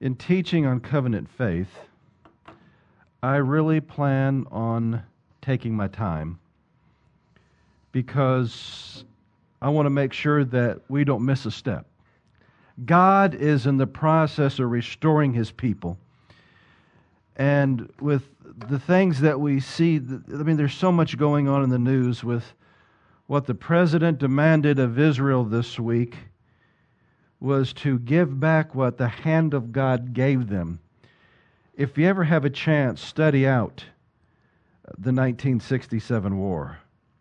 In teaching on covenant faith, I really plan on taking my time because I want to make sure that we don't miss a step. God is in the process of restoring His people. And with the things that we see, there's so much going on in the news with what the president demanded of Israel this week was to give back what the hand of God gave them. If you ever have a chance, study out the 1967 war.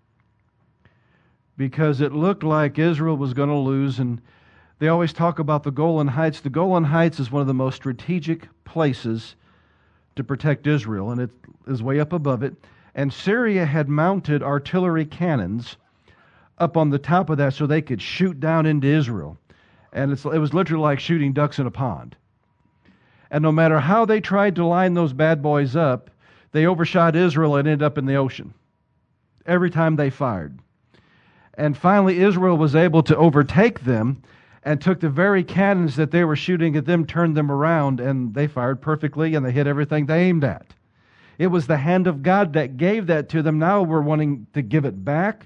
Because it looked like Israel was going to lose, and they always talk about the Golan Heights. The Golan Heights is one of the most strategic places to protect Israel, and it is way up above it. And Syria had mounted artillery cannons up on the top of that so they could shoot down into Israel. And it was literally like shooting ducks in a pond. And no matter how they tried to line those bad boys up, they overshot Israel and ended up in the ocean every time they fired. And finally, Israel was able to overtake them and took the very cannons that they were shooting at them, turned them around, and they fired perfectly, and they hit everything they aimed at. It was the hand of God that gave that to them. Now we're wanting to give it back.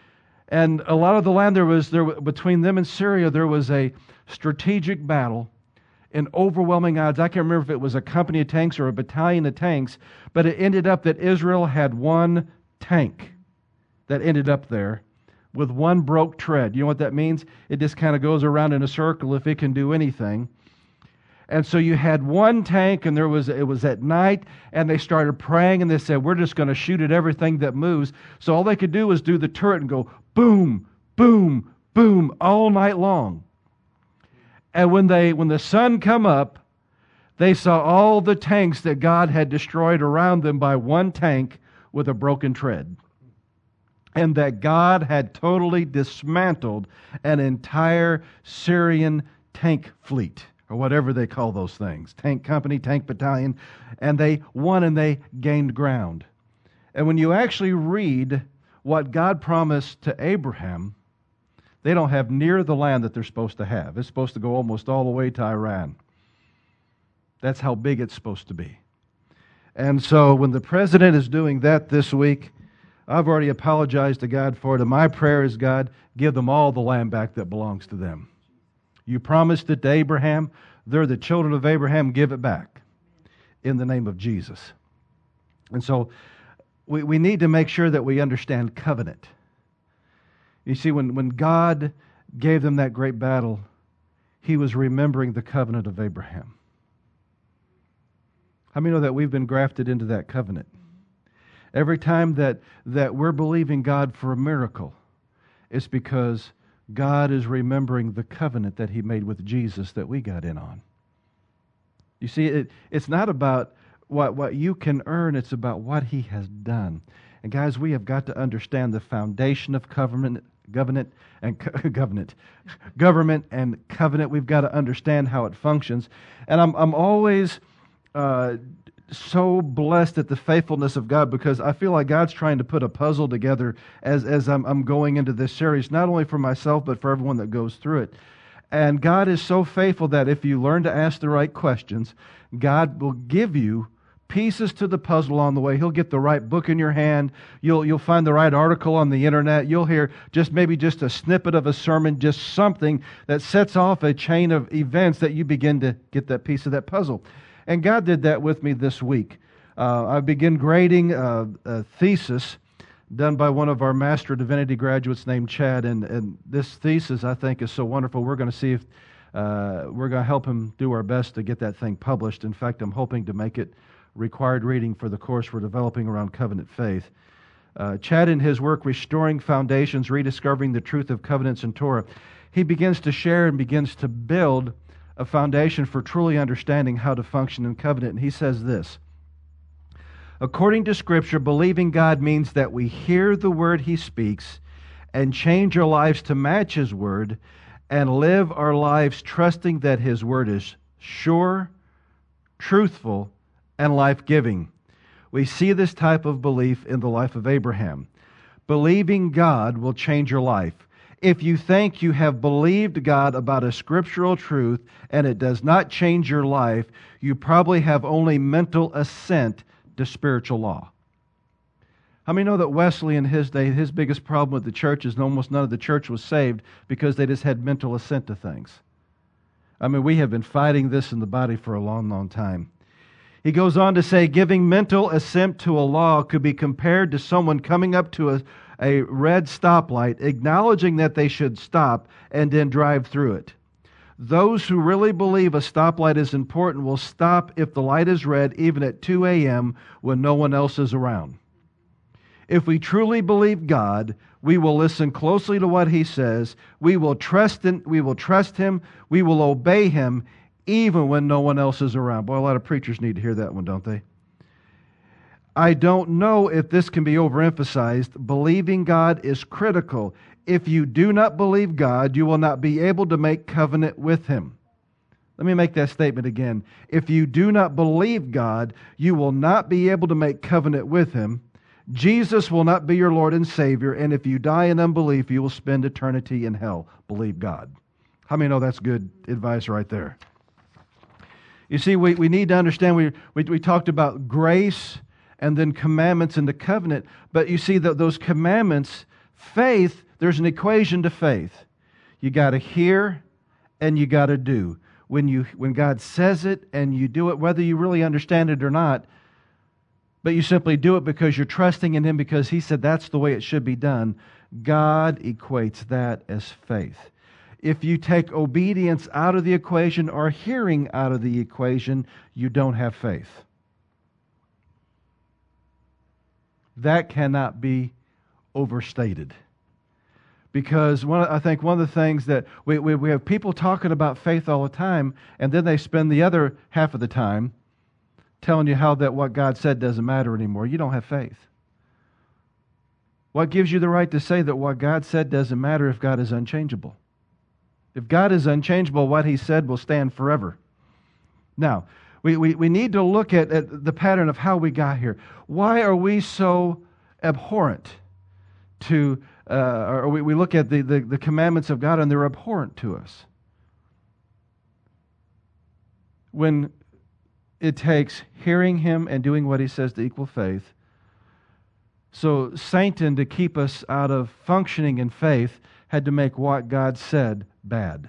And a lot of the land between them and Syria, there was a strategic battle in overwhelming odds. I can't remember if it was a company of tanks or a battalion of tanks, but it ended up that Israel had one tank that ended up there with one broke tread. You know what that means? It just kind of goes around in a circle if it can do anything. And so you had one tank, and it was at night, and they started praying, and they said, we're just going to shoot at everything that moves. So all they could do was do the turret and go boom, boom, boom all night long. And when the sun come up, they saw all the tanks that God had destroyed around them by one tank with a broken tread. And that God had totally dismantled an entire Syrian tank fleet, or whatever they call those things, tank company, tank battalion, and they won and they gained ground. And when you actually read what God promised to Abraham, they don't have near the land that they're supposed to have. It's supposed to go almost all the way to Iran. That's how big it's supposed to be. And so when the president is doing that this week, I've already apologized to God for it, and my prayer is, God, give them all the land back that belongs to them. You promised it to Abraham. They're the children of Abraham. Give it back in the name of Jesus. And so we need to make sure that we understand covenant. You see, when God gave them that great battle, He was remembering the covenant of Abraham. How many know that we've been grafted into that covenant? Every time that we're believing God for a miracle, it's because God is remembering the covenant that He made with Jesus that we got in on. You see, it's not about what you can earn, it's about what He has done. And guys, we have got to understand the foundation of government and covenant. We've got to understand how it functions. And I'm always so blessed at the faithfulness of God, because I feel like God's trying to put a puzzle together as I'm going into this series, not only for myself, but for everyone that goes through it. And God is so faithful that if you learn to ask the right questions, God will give you pieces to the puzzle on the way. He'll get the right book in your hand. You'll find the right article on the internet. You'll hear maybe just a snippet of a sermon, just something that sets off a chain of events that you begin to get that piece of that puzzle. And God did that with me this week. I began grading a thesis done by one of our Master of Divinity graduates named Chad, and this thesis, I think, is so wonderful. We're going to see if we're going to help him do our best to get that thing published. In fact, I'm hoping to make it required reading for the course we're developing around covenant faith. Chad, in his work, Restoring Foundations, Rediscovering the Truth of Covenants and Torah, he begins to share and begins to build a foundation for truly understanding how to function in covenant. And he says this: according to Scripture, believing God means that we hear the word He speaks and change our lives to match His word and live our lives trusting that His word is sure, truthful, and life-giving. We see this type of belief in the life of Abraham. Believing God will change your life. If you think you have believed God about a scriptural truth and it does not change your life, you probably have only mental assent to spiritual law. How many know that Wesley in his day, his biggest problem with the church is almost none of the church was saved because they just had mental assent to things? I mean, we have been fighting this in the body for a long, long time. He goes on to say, giving mental assent to a law could be compared to someone coming up to a red stoplight, acknowledging that they should stop, and then drive through it. Those who really believe a stoplight is important will stop if the light is red, even at 2 a.m. when no one else is around. If we truly believe God, we will listen closely to what He says. We will trust Him. We will obey Him, even when no one else is around. Boy, a lot of preachers need to hear that one, don't they? I don't know if this can be overemphasized. Believing God is critical. If you do not believe God, you will not be able to make covenant with Him. Let me make that statement again. If you do not believe God, you will not be able to make covenant with Him. Jesus will not be your Lord and Savior, and if you die in unbelief, you will spend eternity in hell. Believe God. How many know that's good advice right there? You see, we need to understand, we talked about grace and then commandments and the covenant, but you see that those commandments, faith, there's an equation to faith. You got to hear and you got to do. When God says it and you do it, whether you really understand it or not, but you simply do it because you're trusting in Him because He said that's the way it should be done, God equates that as faith. If you take obedience out of the equation or hearing out of the equation, you don't have faith. That cannot be overstated. Because I think one of the things that we have people talking about faith all the time, and then they spend the other half of the time telling you how that what God said doesn't matter anymore. You don't have faith. What gives you the right to say that what God said doesn't matter if God is unchangeable? If God is unchangeable, what He said will stand forever. Now, we need to look at the pattern of how we got here. Why are we so abhorrent to, or we look at the commandments of God and they're abhorrent to us? When it takes hearing Him and doing what He says to equal faith. So Satan, to keep us out of functioning in faith, had to make what God said bad.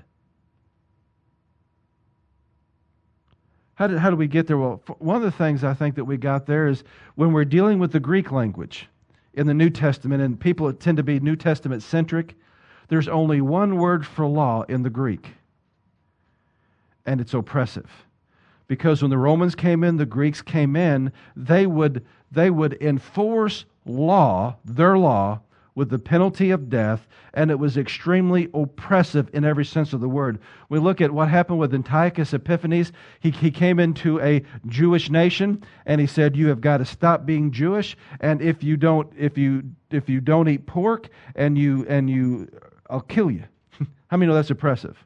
How did we get there? Well, one of the things I think that we got there is when we're dealing with the Greek language in the New Testament, and people tend to be New Testament centric, there's only one word for law in the Greek, and it's oppressive. Because when the Romans came in, the Greeks came in, they would enforce law, their law, with the penalty of death, and it was extremely oppressive in every sense of the word. We look at what happened with Antiochus Epiphanes. He came into a Jewish nation, and he said, "You have got to stop being Jewish, and if you don't eat pork, I'll kill you." How many know that's oppressive?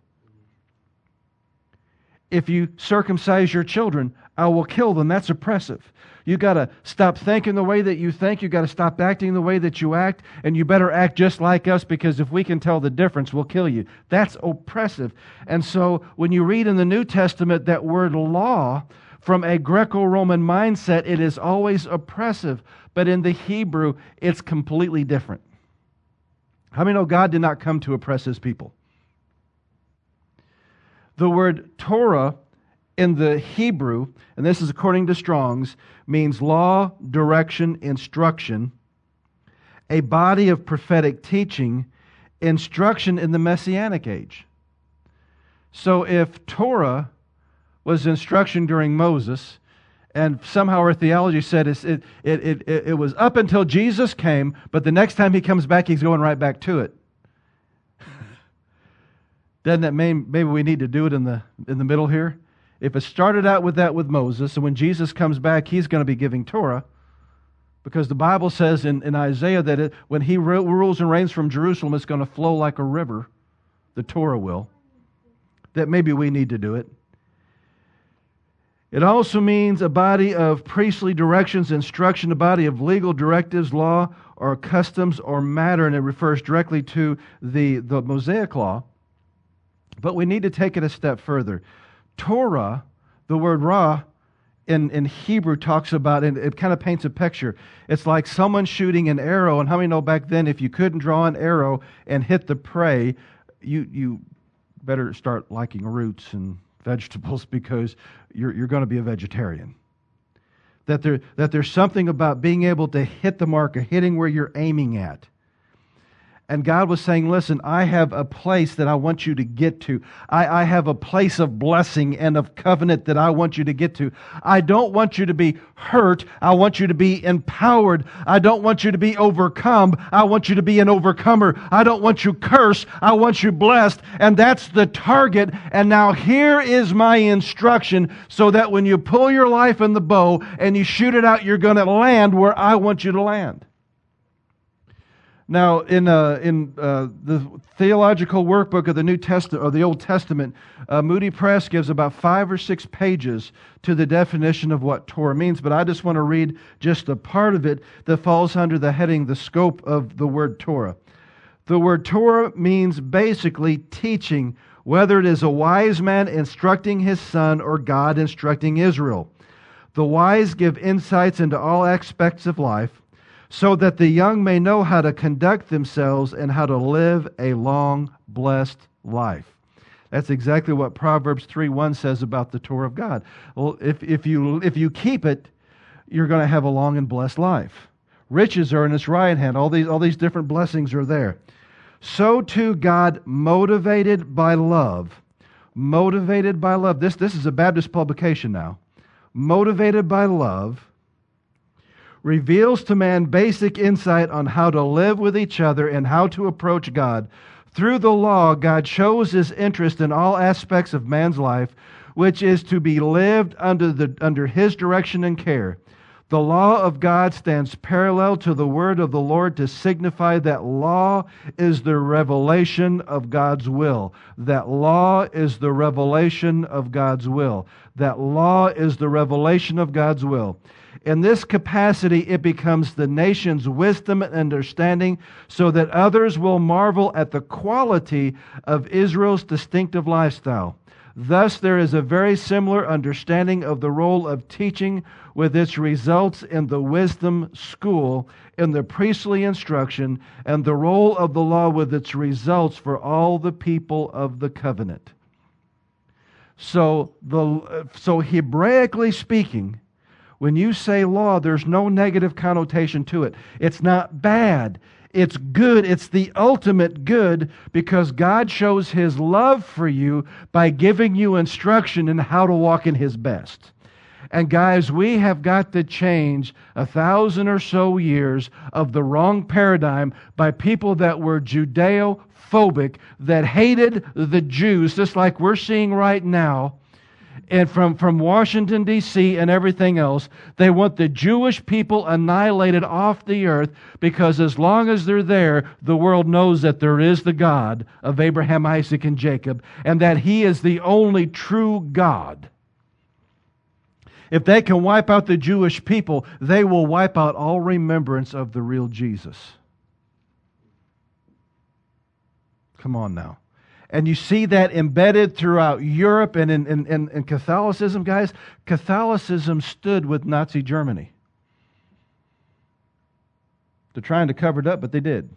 If you circumcise your children, I will kill them. That's oppressive. You got to stop thinking the way that you think. You got to stop acting the way that you act, and you better act just like us, because if we can tell the difference, we'll kill you. That's oppressive. And so when you read in the New Testament that word law, from a Greco-Roman mindset, it is always oppressive. But in the Hebrew, it's completely different. How many know God did not come to oppress His people? The word Torah in the Hebrew, and this is according to Strong's, means law, direction, instruction, a body of prophetic teaching, instruction in the Messianic age. So if Torah was instruction during Moses, and somehow our theology said it was up until Jesus came, but the next time He comes back, He's going right back to it. Doesn't that mean maybe we need to do it in the middle here? If it started out with that with Moses, and when Jesus comes back, He's going to be giving Torah, because the Bible says in Isaiah that when He rules and reigns from Jerusalem, it's going to flow like a river. The Torah will. That maybe we need to do it. It also means a body of priestly directions, instruction, a body of legal directives, law, or customs, or matter, and it refers directly to the Mosaic law. But we need to take it a step further. Torah, the word ra, in Hebrew talks about, and it kind of paints a picture. It's like someone shooting an arrow, and how many know back then if you couldn't draw an arrow and hit the prey, you better start liking roots and vegetables because you're going to be a vegetarian. That there's something about being able to hit the mark or hitting where you're aiming at. And God was saying, listen, I have a place that I want you to get to. I have a place of blessing and of covenant that I want you to get to. I don't want you to be hurt. I want you to be empowered. I don't want you to be overcome. I want you to be an overcomer. I don't want you cursed. I want you blessed. And that's the target. And now here is my instruction so that when you pull your life in the bow and you shoot it out, you're going to land where I want you to land. Now, in the theological workbook of the New Testament or the Old Testament, Moody Press gives about 5 or 6 pages to the definition of what Torah means. But I just want to read just a part of it that falls under the heading, the scope of the word Torah. The word Torah means basically teaching, whether it is a wise man instructing his son or God instructing Israel. The wise give insights into all aspects of life, so that the young may know how to conduct themselves and how to live a long, blessed life. That's exactly what Proverbs 3:1 says about the Torah of God. Well, if you keep it, you're going to have a long and blessed life. Riches are in its right hand. All these different blessings are there. So too God, motivated by love. Motivated by love. This is a Baptist publication now. Motivated by love, reveals to man basic insight on how to live with each other and how to approach God. Through the law, God shows His interest in all aspects of man's life, which is to be lived under His direction and care. The law of God stands parallel to the word of the Lord to signify that law is the revelation of God's will. That law is the revelation of God's will. That law is the revelation of God's will. In this capacity, it becomes the nation's wisdom and understanding so that others will marvel at the quality of Israel's distinctive lifestyle. Thus, there is a very similar understanding of the role of teaching with its results in the wisdom school, in the priestly instruction, and the role of the law with its results for all the people of the covenant. So Hebraically speaking, when you say law, there's no negative connotation to it. It's not bad. It's good. It's the ultimate good because God shows His love for you by giving you instruction in how to walk in His best. And guys, we have got to change 1,000 or so years of the wrong paradigm by people that were Judeo-phobic, that hated the Jews, just like we're seeing right now. And from Washington, D.C. and everything else, they want the Jewish people annihilated off the earth because as long as they're there, the world knows that there is the God of Abraham, Isaac, and Jacob, and that He is the only true God. If they can wipe out the Jewish people, they will wipe out all remembrance of the real Jesus. Come on now. And you see that embedded throughout Europe and in Catholicism, guys. Catholicism stood with Nazi Germany. They're trying to cover it up, but they did.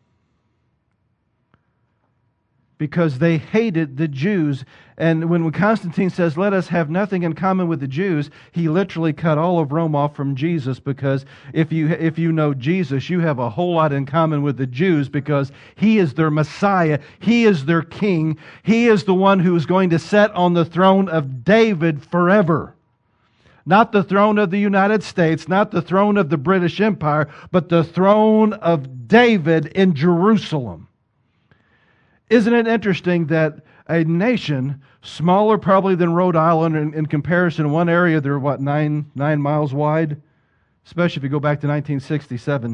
Because they hated the Jews. And when Constantine says, let us have nothing in common with the Jews, he literally cut all of Rome off from Jesus, because if you know Jesus, you have a whole lot in common with the Jews because He is their Messiah. He is their King. He is the one who is going to sit on the throne of David forever. Not the throne of the United States, not the throne of the British Empire, but the throne of David in Jerusalem. Isn't it interesting that a nation smaller probably than Rhode Island in comparison, one area they're 9 miles wide, especially if you go back to 1967.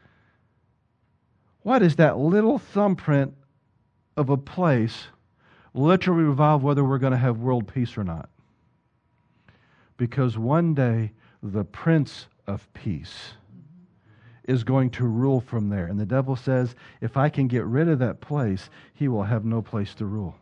Why does that little thumbprint of a place literally revolve whether we're going to have world peace or not? Because one day, the Prince of Peace is going to rule from there. And the devil says, if I can get rid of that place, he will have no place to rule.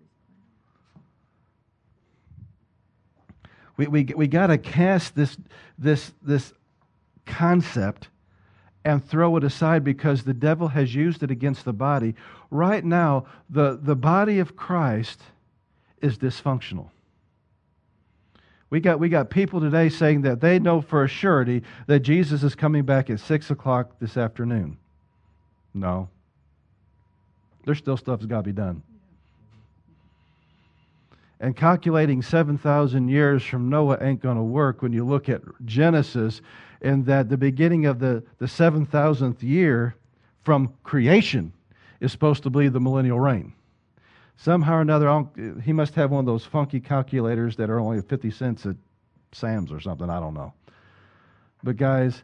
We got to cast this concept and throw it aside, because the devil has used it against the body. Right now, the body of Christ is dysfunctional. We got people today saying that they know for a surety that Jesus is coming back at 6 o'clock this afternoon. No. There's still stuff that's got to be done. And calculating 7,000 years from Noah ain't going to work when you look at Genesis, and that the beginning of the 7,000th year from creation is supposed to be the millennial reign. Somehow or another, he must have one of those funky calculators that are only 50 cents at Sam's or something. I don't know. But guys,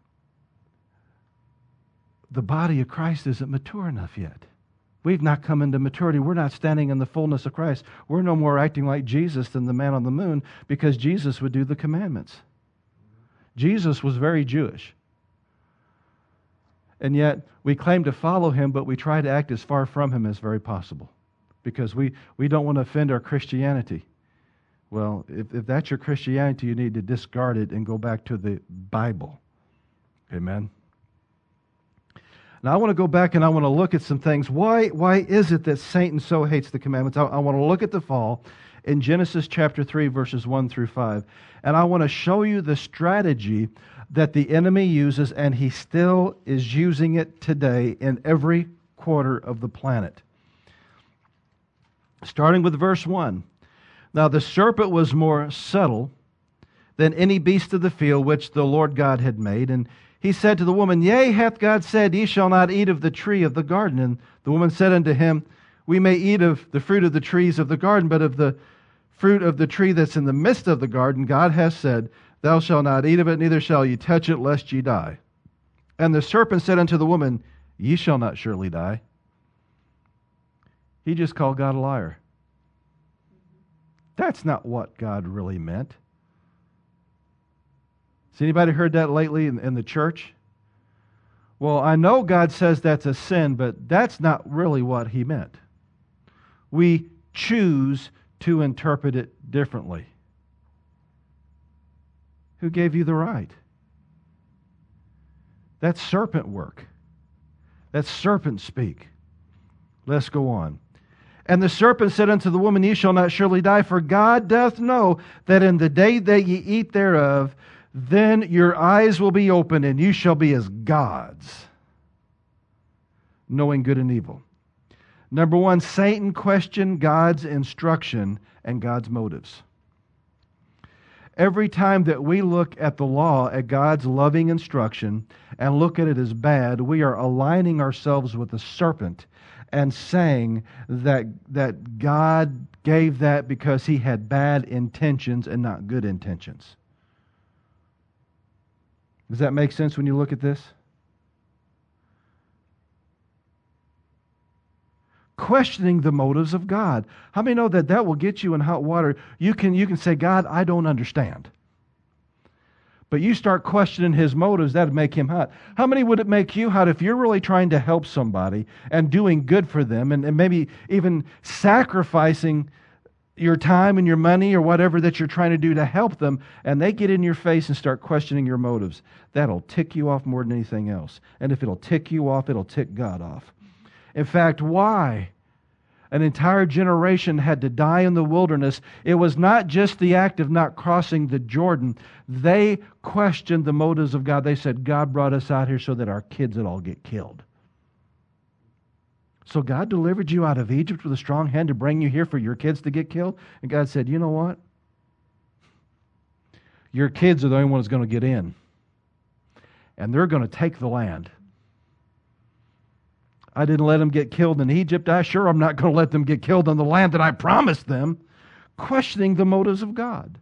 the body of Christ isn't mature enough yet. We've not come into maturity. We're not standing in the fullness of Christ. We're no more acting like Jesus than the man on the moon, because Jesus would do the commandments. Jesus was very Jewish. And yet, we claim to follow him, but we try to act as far from him as very possible, because we don't want to offend our Christianity. Well, if that's your Christianity, you need to discard it and go back to the Bible. Amen? Now, I want to go back and I want to look at some things. Why is it that Satan so hates the commandments? I want to look at the fall in Genesis chapter 3, verses 1 through 5. And I want to show you the strategy that the enemy uses, and he still is using it today in every quarter of the planet. Starting with verse 1. Now the serpent was more subtle than any beast of the field which the Lord God had made. And he said to the woman, Yea, hath God said, Ye shall not eat of the tree of the garden. And the woman said unto him, We may eat of the fruit of the trees of the garden, but of the fruit of the tree that's in the midst of the garden, God hath said, Thou shalt not eat of it, neither shall ye touch it, lest ye die. And the serpent said unto the woman, Ye shall not surely die. He just called God a liar. That's not what God really meant. Has anybody heard that lately in the church? Well, I know God says that's a sin, but that's not really what he meant. We choose to interpret it differently. Who gave you the right? That's serpent work. That's serpent speak. Let's go on. And the serpent said unto the woman, Ye shall not surely die, for God doth know that in the day that ye eat thereof, then your eyes will be opened, and you shall be as gods, knowing good and evil. Number one, Satan questioned God's instruction and God's motives. Every time that we look at the law, at God's loving instruction, and look at it as bad, we are aligning ourselves with the serpent and saying that God gave that because he had bad intentions and not good intentions. Does that make sense when you look at this? Questioning the motives of God. How many know that will get you in hot water? You can say, God, I don't understand. But you start questioning his motives, that would make him hot. How many would it make you hot if you're really trying to help somebody and doing good for them and maybe even sacrificing your time and your money or whatever that you're trying to do to help them, and they get in your face and start questioning your motives? That'll tick you off more than anything else. And if it'll tick you off, it'll tick God off. In fact, why an entire generation had to die in the wilderness, it was not just the act of not crossing the Jordan. They questioned the motives of God. They said, God brought us out here so that our kids would all get killed. So God delivered you out of Egypt with a strong hand to bring you here for your kids to get killed? And God said, you know what? Your kids are the only ones going to get in. And they're going to take the land. I didn't let them get killed in Egypt. I'm not going to let them get killed on the land that I promised them. Questioning the motives of God.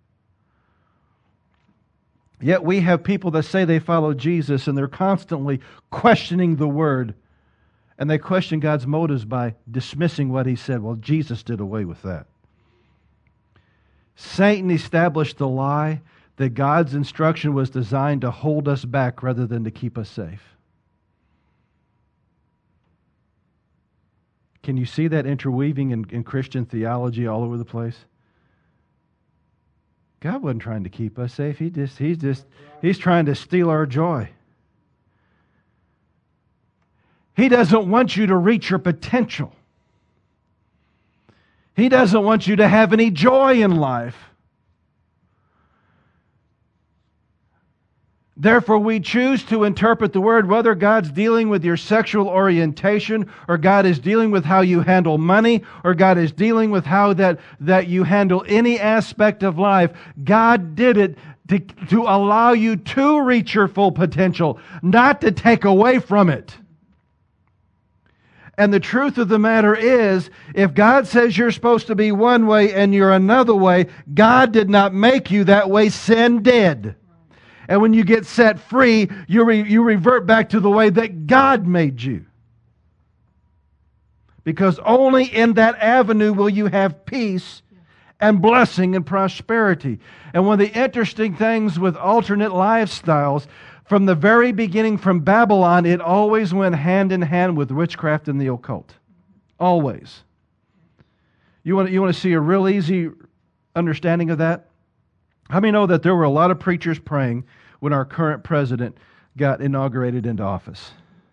Yet we have people that say they follow Jesus and they're constantly questioning the Word. And they question God's motives by dismissing what he said. Well, Jesus did away with that. Satan established the lie that God's instruction was designed to hold us back rather than to keep us safe. Can you see that interweaving in Christian theology all over the place? God wasn't trying to keep us safe. He's trying to steal our joy. He doesn't want you to reach your potential. He doesn't want you to have any joy in life. Therefore, we choose to interpret the Word, whether God's dealing with your sexual orientation, or God is dealing with how you handle money, or God is dealing with how that you handle any aspect of life. God did it to allow you to reach your full potential, not to take away from it. And the truth of the matter is, if God says you're supposed to be one way and you're another way, God did not make you that way, sin did. And when you get set free, you revert back to the way that God made you. Because only in that avenue will you have peace and blessing and prosperity. And one of the interesting things with alternate lifestyles, from the very beginning, from Babylon, it always went hand in hand with witchcraft and the occult. Always. You want to see a real easy understanding of that? How many know that there were a lot of preachers praying when our current president got inaugurated into office?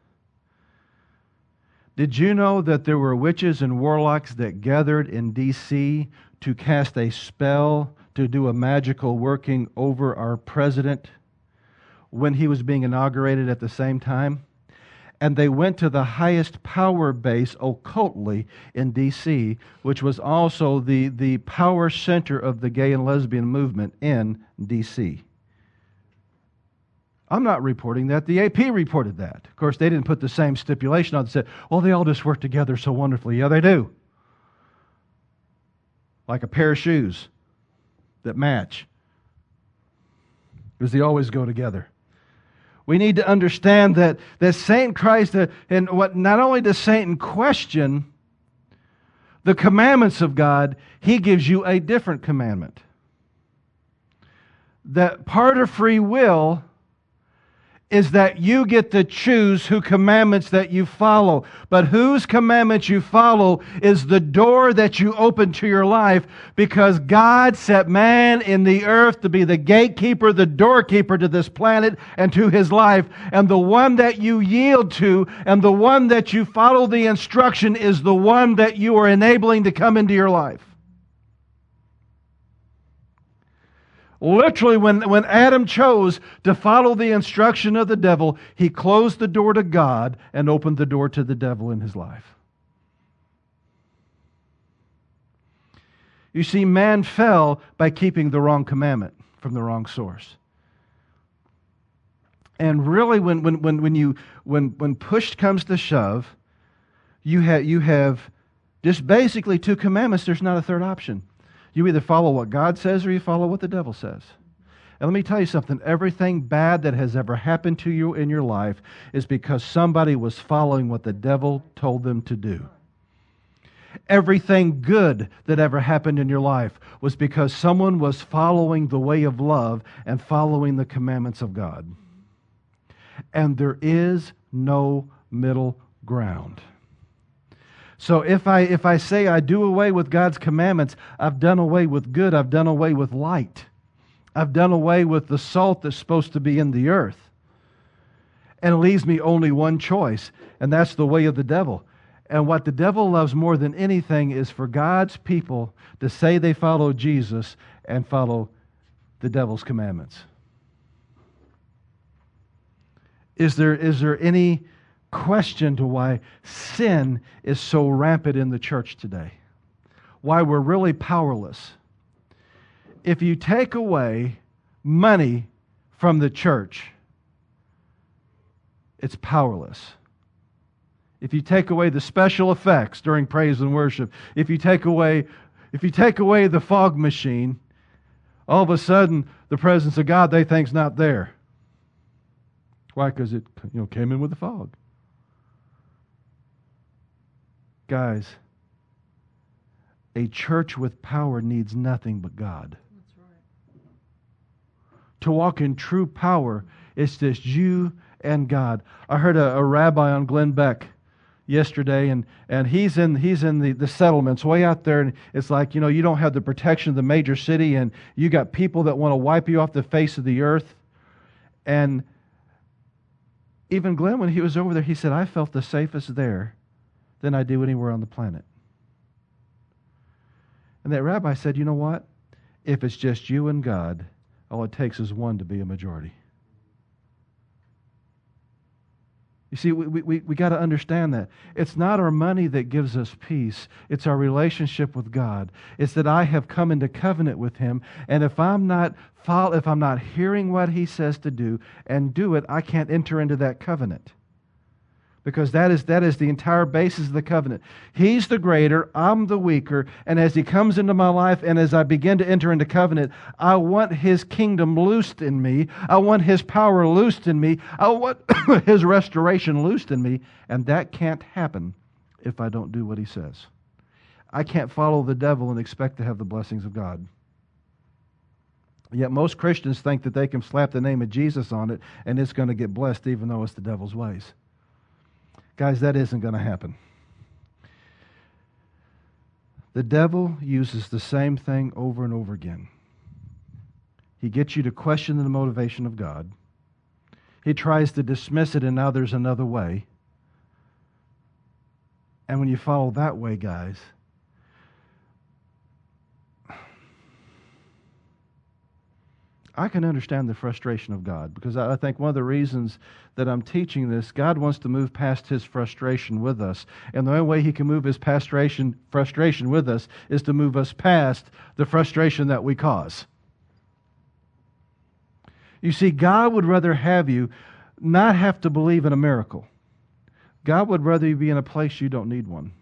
Did you know that there were witches and warlocks that gathered in D.C. to cast a spell, to do a magical working over our president when he was being inaugurated at the same time? And they went to the highest power base occultly in D.C., which was also the power center of the gay and lesbian movement in D.C. I'm not reporting that. The AP reported that. Of course, they didn't put the same stipulation on it. Said, well, they all just work together so wonderfully. Yeah, they do. Like a pair of shoes that match. Because they always go together. We need to understand that Satan tries to, and what not only does Satan question the commandments of God, he gives you a different commandment. That part of free will is that you get to choose whose commandments that you follow. But whose commandments you follow is the door that you open to your life, because God set man in the earth to be the gatekeeper, the doorkeeper to this planet and to his life. And the one that you yield to and the one that you follow the instruction is the one that you are enabling to come into your life. Literally, when Adam chose to follow the instruction of the devil, he closed the door to God and opened the door to the devil in his life. You see, man fell by keeping the wrong commandment from the wrong source. And really, when push comes to shove, you have just basically two commandments. There's not a third option. You either follow what God says or you follow what the devil says. And let me tell you something. Everything bad that has ever happened to you in your life is because somebody was following what the devil told them to do. Everything good that ever happened in your life was because someone was following the way of love and following the commandments of God. And there is no middle ground. So if I say I do away with God's commandments, I've done away with good. I've done away with light. I've done away with the salt that's supposed to be in the earth. And it leaves me only one choice, and that's the way of the devil. And what the devil loves more than anything is for God's people to say they follow Jesus and follow the devil's commandments. Is there any question to why sin is so rampant in the church today? Why we're really powerless? If you take away money from the church, it's powerless. If you take away the special effects during praise and worship, if you take away the fog machine, all of a sudden the presence of God they think's not there. Why? Because it came in with the fog. Guys, a church with power needs nothing but God. to walk in true power, it's just you and God. I heard a rabbi on Glenn Beck yesterday, and he's in the settlements way out there, and it's like, you don't have the protection of the major city, and you got people that want to wipe you off the face of the earth. And even Glenn, when he was over there, he said, I felt the safest there than I do anywhere on the planet. And that rabbi said, you know what? If it's just you and God, all it takes is one to be a majority. You see, we got to understand that. It's not our money that gives us peace. It's our relationship with God. It's that I have come into covenant with Him, and if I'm not hearing what He says to do and do it, I can't enter into that covenant. Because that is the entire basis of the covenant. He's the greater, I'm the weaker, and as He comes into my life and as I begin to enter into covenant, I want His kingdom loosed in me. I want His power loosed in me. I want His restoration loosed in me, and that can't happen if I don't do what He says. I can't follow the devil and expect to have the blessings of God. Yet most Christians think that they can slap the name of Jesus on it and it's going to get blessed even though it's the devil's ways. Guys, that isn't going to happen. The devil uses the same thing over and over again. He gets you to question the motivation of God. He tries to dismiss it, and now there's another way. And when you follow that way, guys, I can understand the frustration of God, because I think one of the reasons that I'm teaching this, God wants to move past His frustration with us. And the only way He can move His frustration with us is to move us past the frustration that we cause. You see, God would rather have you not have to believe in a miracle. God would rather you be in a place you don't need one.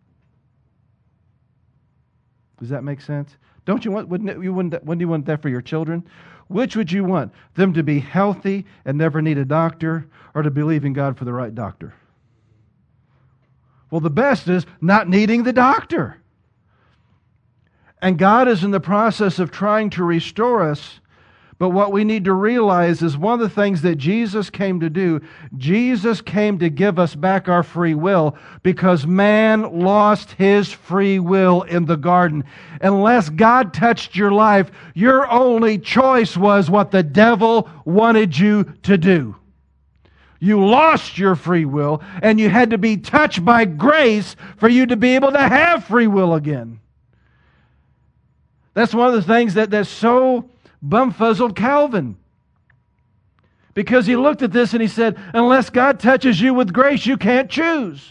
Does that make sense? Don't you want? Wouldn't you want that for your children? Which would you want? Them to be healthy and never need a doctor, or to believe in God for the right doctor? Well, the best is not needing the doctor. And God is in the process of trying to restore us. But what we need to realize is one of the things that Jesus came to do, Jesus came to give us back our free will, because man lost his free will in the garden. Unless God touched your life, your only choice was what the devil wanted you to do. You lost your free will, and you had to be touched by grace for you to be able to have free will again. That's one of the things that's so bumfuzzled Calvin. Because he looked at this and he said, unless God touches you with grace, you can't choose.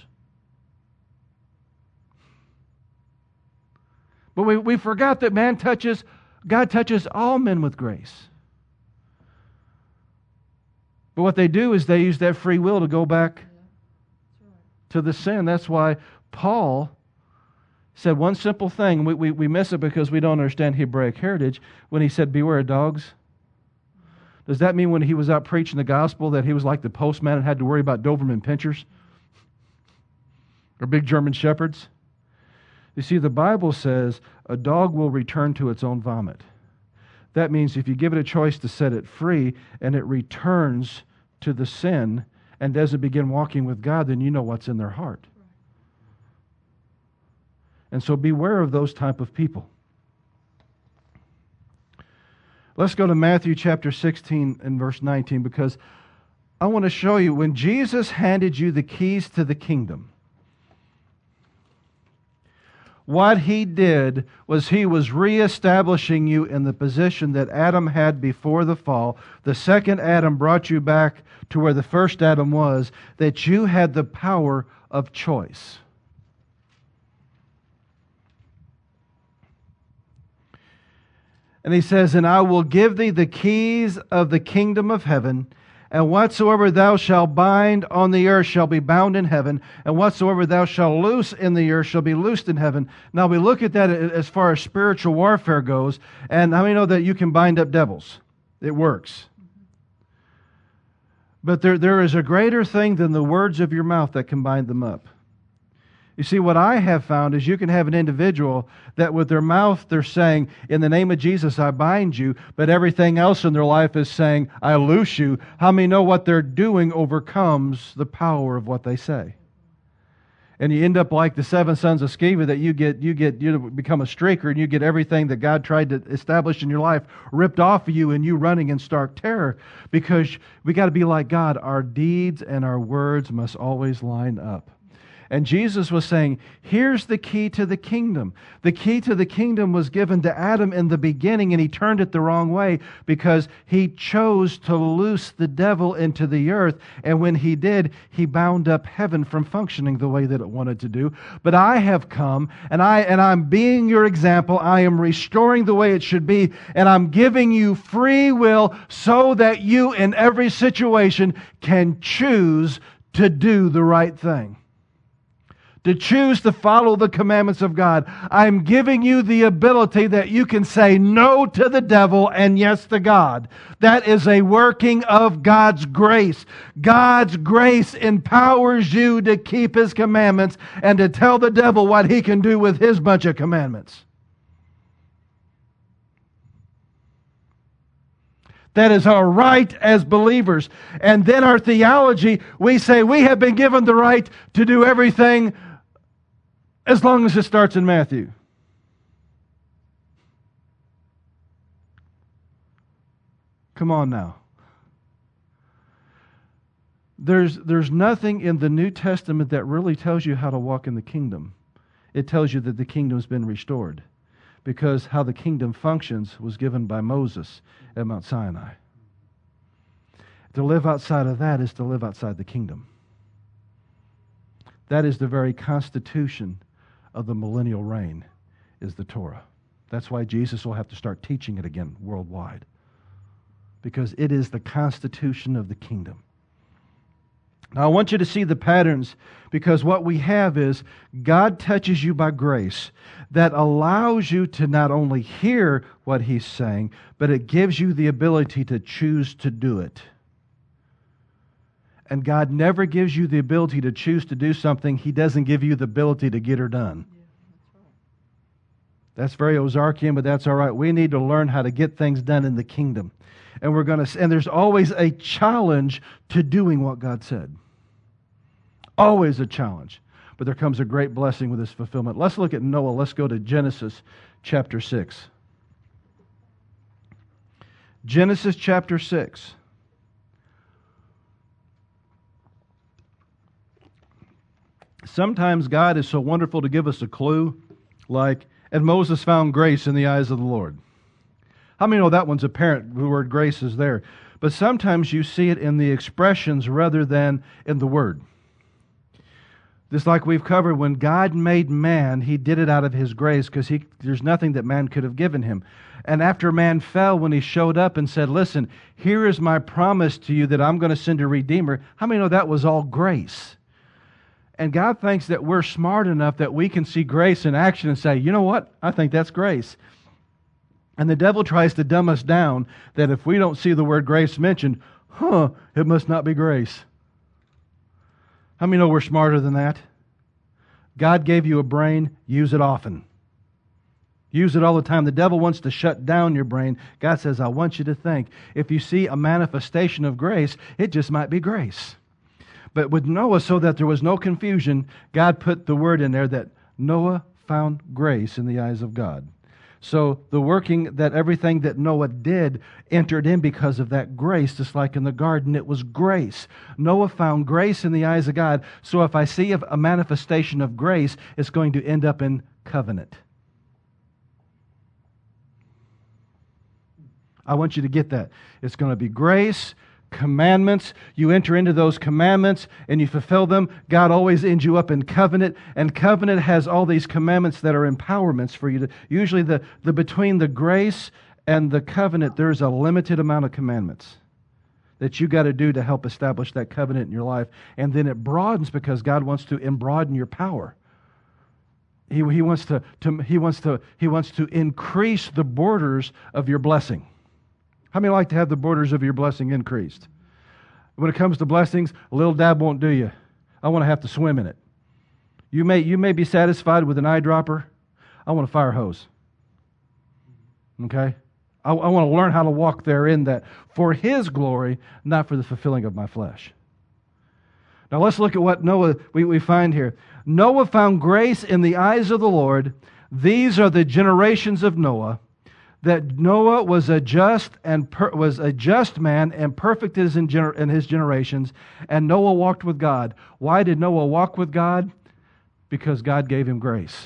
But we forgot that God touches all men with grace. But what they do is they use that free will to go back to the sin. That's why Paul said one simple thing. We miss it because we don't understand Hebraic heritage. When he said, beware of dogs. Does that mean when he was out preaching the gospel that he was like the postman and had to worry about Doberman pinchers? Or big German shepherds? You see, the Bible says a dog will return to its own vomit. That means if you give it a choice to set it free and it returns to the sin and doesn't begin walking with God, then you know what's in their heart. And so beware of those type of people. Let's go to Matthew chapter 16 and verse 19, because I want to show you when Jesus handed you the keys to the kingdom, what He did was He was reestablishing you in the position that Adam had before the fall. The second Adam brought you back to where the first Adam was, that you had the power of choice. And He says, and I will give thee the keys of the kingdom of heaven, and whatsoever thou shalt bind on the earth shall be bound in heaven, and whatsoever thou shalt loose in the earth shall be loosed in heaven. Now we look at that as far as spiritual warfare goes, and how many know that you can bind up devils? It works. But there is a greater thing than the words of your mouth that can bind them up. You see, what I have found is you can have an individual that with their mouth they're saying, in the name of Jesus, I bind you, but everything else in their life is saying, I loose you. How many know what they're doing overcomes the power of what they say? And you end up like the 7 sons of Sceva, that you become a streaker, and you get everything that God tried to establish in your life ripped off of you, and you running in stark terror, because we got to be like God. Our deeds and our words must always line up. And Jesus was saying, here's the key to the kingdom. The key to the kingdom was given to Adam in the beginning, and he turned it the wrong way because he chose to loose the devil into the earth. And when he did, he bound up heaven from functioning the way that it wanted to do. But I have come, and I'm being your example. I am restoring the way it should be, and I'm giving you free will so that you, in every situation, can choose to do the right thing. To choose to follow the commandments of God. I'm giving you the ability that you can say no to the devil and yes to God. That is a working of God's grace. God's grace empowers you to keep His commandments and to tell the devil what he can do with his bunch of commandments. That is our right as believers. And then our theology, we say we have been given the right to do everything as long as it starts in Matthew. Come on now. There's nothing in the New Testament that really tells you how to walk in the kingdom. It tells you that the kingdom's been restored, because how the kingdom functions was given by Moses at Mount Sinai. To live outside of that is to live outside the kingdom. That is the very constitution of the millennial reign, is the Torah. That's why Jesus will have to start teaching it again worldwide, because it is the constitution of the kingdom. Now I want you to see the patterns, because what we have is God touches you by grace that allows you to not only hear what He's saying, but it gives you the ability to choose to do it. And God never gives you the ability to choose to do something He doesn't give you the ability to get her done. That's very Ozarkian, but that's all right. We need to learn how to get things done in the kingdom. And there's always a challenge to doing what God said. Always a challenge. But there comes a great blessing with this fulfillment. Let's look at Noah. Let's go to Genesis chapter 6. Genesis chapter 6. Sometimes God is so wonderful to give us a clue, like, and Moses found grace in the eyes of the Lord. How many know that one's apparent? The word grace is there. But sometimes you see it in the expressions rather than in the word. Just like we've covered, when God made man, He did it out of His grace, because there's nothing that man could have given him. And after man fell, when He showed up and said, listen, here is my promise to you that I'm going to send a Redeemer. How many know that was all grace? And God thinks that we're smart enough that we can see grace in action and say, you know what? I think that's grace. And the devil tries to dumb us down that if we don't see the word grace mentioned, it must not be grace. How many know we're smarter than that? God gave you a brain, use it often. Use it all the time. The devil wants to shut down your brain. God says, I want you to think. If you see a manifestation of grace, it just might be grace. But with Noah, so that there was no confusion, God put the word in there that Noah found grace in the eyes of God. So the working that everything that Noah did entered in because of that grace, just like in the garden, it was grace. Noah found grace in the eyes of God. So if I see a manifestation of grace, it's going to end up in covenant. I want you to get that. It's going to be grace, commandments. You enter into those commandments and you fulfill them. God always ends you up in covenant, and covenant has all these commandments that are empowerments for you to. Usually the between the grace and the covenant, there's a limited amount of commandments that you got to do to help establish that covenant in your life, and then it broadens because God wants to broaden your power. He wants to increase the borders of your blessing. How many like to have the borders of your blessing increased? When it comes to blessings, a little dab won't do you. I want to have to swim in it. You may be satisfied with an eyedropper. I want a fire hose. Okay? I want to learn how to walk therein, that for His glory, not for the fulfilling of my flesh. Now let's look at what Noah we find here. Noah found grace in the eyes of the Lord. These are the generations of Noah. That Noah was a just man and perfect in his generations, and Noah walked with God. Why did Noah walk with God? Because God gave him grace.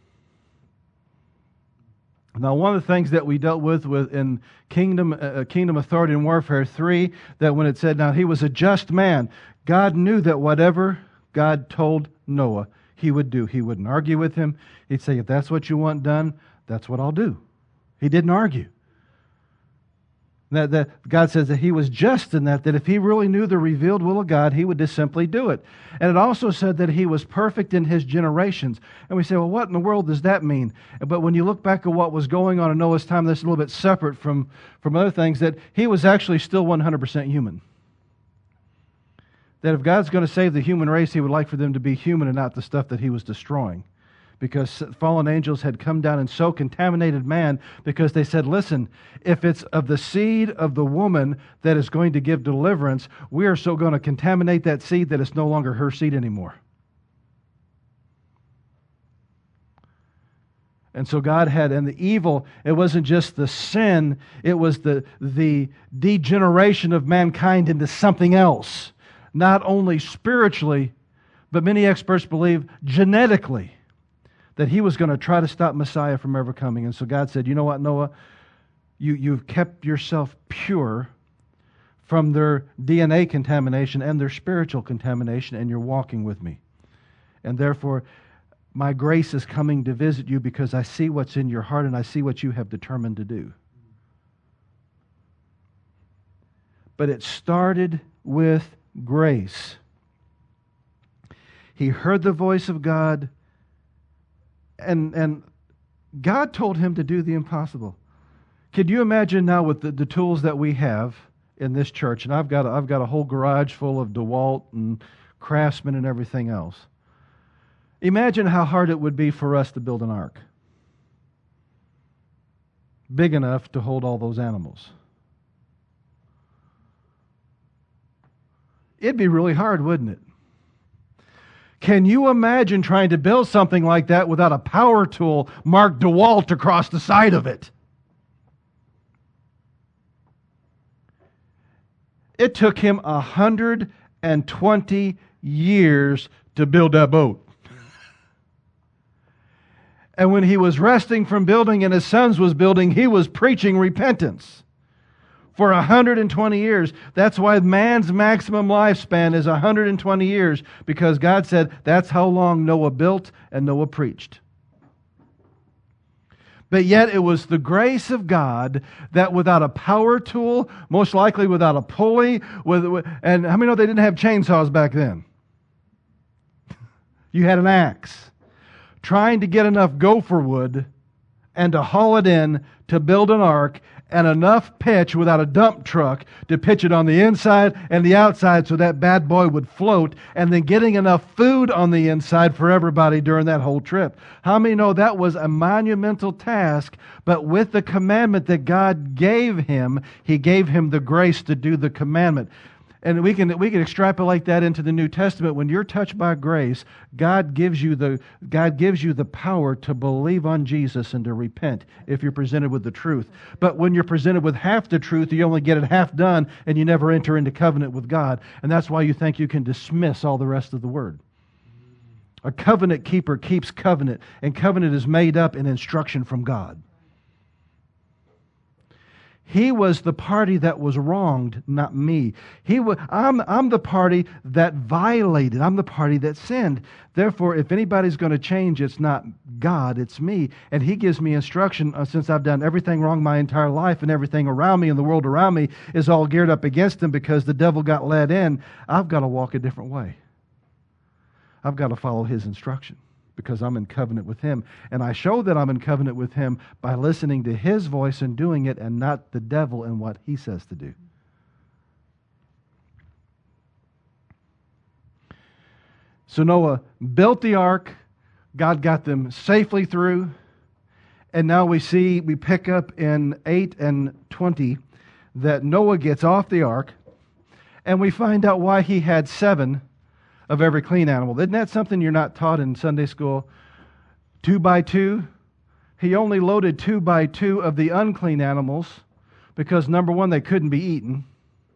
Now, one of the things that we dealt with in Kingdom Authority and Warfare 3, that when it said, now he was a just man, God knew that whatever God told Noah, he would do. He wouldn't argue with him. He'd say, if that's what you want done, that's what I'll do. He didn't argue. That God says that he was just in that if he really knew the revealed will of God, he would just simply do it. And it also said that he was perfect in his generations. And we say, well, what in the world does that mean? But when you look back at what was going on in Noah's time, that's a little bit separate from other things, that he was actually still 100% human. That if God's going to save the human race, he would like for them to be human and not the stuff that he was destroying. Because fallen angels had come down and so contaminated man, because they said, listen, if it's of the seed of the woman that is going to give deliverance, we are so going to contaminate that seed that it's no longer her seed anymore. And so God had, and the evil, it wasn't just the sin, it was the degeneration of mankind into something else. Not only spiritually, but many experts believe genetically, that he was going to try to stop Messiah from ever coming. And so God said, you know what, Noah? You've kept yourself pure from their DNA contamination and their spiritual contamination, and you're walking with me. And therefore, my grace is coming to visit you because I see what's in your heart and I see what you have determined to do. But it started with grace. He heard the voice of God, and God told him to do the impossible. Could you imagine now with the tools that we have in this church, and I've got a whole garage full of DeWalt and Craftsman and everything else. Imagine how hard it would be for us to build an ark big enough to hold all those animals. It'd be really hard, wouldn't it? Can you imagine trying to build something like that without a power tool marked DeWalt across the side of it? It took him 120 years to build that boat. And when he was resting from building and his sons was building, he was preaching repentance for 120 years. That's why man's maximum lifespan is 120 years, because God said that's how long Noah built and Noah preached. But yet it was the grace of God that without a power tool, most likely without a pulley, and how many know they didn't have chainsaws back then? You had an axe. Trying to get enough gopher wood and to haul it in to build an ark, and enough pitch without a dump truck to pitch it on the inside and the outside so that bad boy would float, and then getting enough food on the inside for everybody during that whole trip. How many know that was a monumental task, but with the commandment that God gave him, He gave him the grace to do the commandment. And we can extrapolate that into the New Testament. When you're touched by grace, God gives you the power to believe on Jesus and to repent if you're presented with the truth. But when you're presented with half the truth, you only get it half done, and you never enter into covenant with God. And that's why you think you can dismiss all the rest of the Word. A covenant keeper keeps covenant, and covenant is made up in instruction from God. He was the party that was wronged, not me. I'm the party that violated. I'm the party that sinned. Therefore, if anybody's going to change, it's not God, it's me. And He gives me instruction since I've done everything wrong my entire life, and everything around me and the world around me is all geared up against Him because the devil got led in. I've got to walk a different way. I've got to follow His instruction, because I'm in covenant with Him. And I show that I'm in covenant with Him by listening to His voice and doing it, and not the devil and what he says to do. So Noah built the ark. God got them safely through. And now we pick up in 8 and 20 that Noah gets off the ark, and we find out why he had 7 of every clean animal. Isn't that something you're not taught in Sunday school? 2 by 2. He only loaded 2 by 2 of the unclean animals because, number one, they couldn't be eaten.